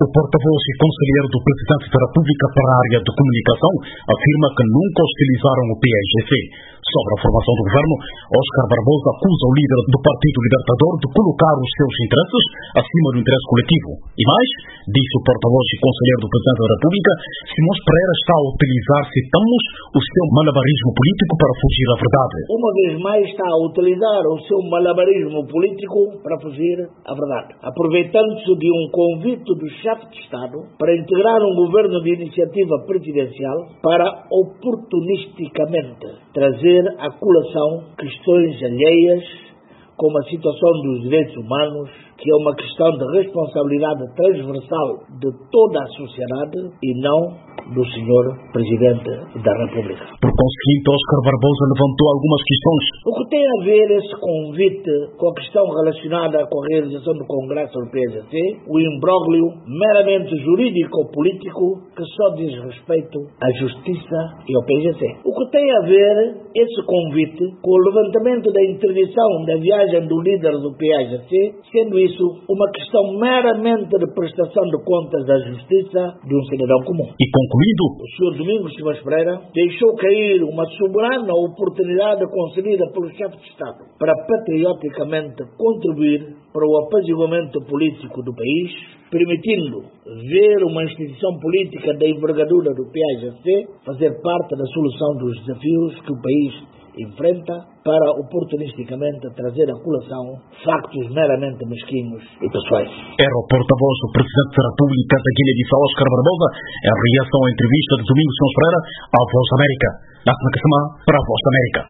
O porta-voz e conselheiro do Presidente da República para a área de comunicação afirma que nunca hostilizaram o PAIGC. Sobre a formação do governo, Óscar Barbosa acusa o líder do Partido Libertador de colocar os seus interesses acima do interesse coletivo. E mais, disse o porta-voz e conselheiro do Presidente da República, Simões Pereira está a utilizar, citamos, o seu malabarismo político para fugir à verdade. Uma vez mais está a utilizar o seu malabarismo político para fugir à verdade, aproveitando-se de um convite do chefe de Estado para integrar um governo de iniciativa presidencial para oportunisticamente trazer à colação questões alheias, como a situação dos direitos humanos, que é uma questão de responsabilidade transversal de toda a sociedade e não do Sr. Presidente da República. Por conseguinte, Óscar Barbosa levantou algumas questões. O que tem a ver esse convite com a questão relacionada com a realização do Congresso do PAIGC, o imbróglio meramente jurídico-político que só diz respeito à Justiça e ao PAIGC. O que tem a ver esse convite com o levantamento da interdição da viagem do líder do PAIGC, sendo isso uma questão meramente de prestação de contas da Justiça de um cidadão comum. E concluído, o Sr. Domingos Simões Pereira deixou cair uma soberana oportunidade concedida pelo chefe de Estado para patrioticamente contribuir para o apaziguamento político do país, permitindo ver uma instituição política da envergadura do PAIGC fazer parte da solução dos desafios que o país enfrenta para oportunisticamente trazer à colação factos meramente mesquinhos e pessoais. Era o porta-voz do Presidente da República da Guiné-Bissau, Óscar Barbosa, em reação à entrevista de Domingos Simões Pereira à Voz da América. Na semana para a Voz da América.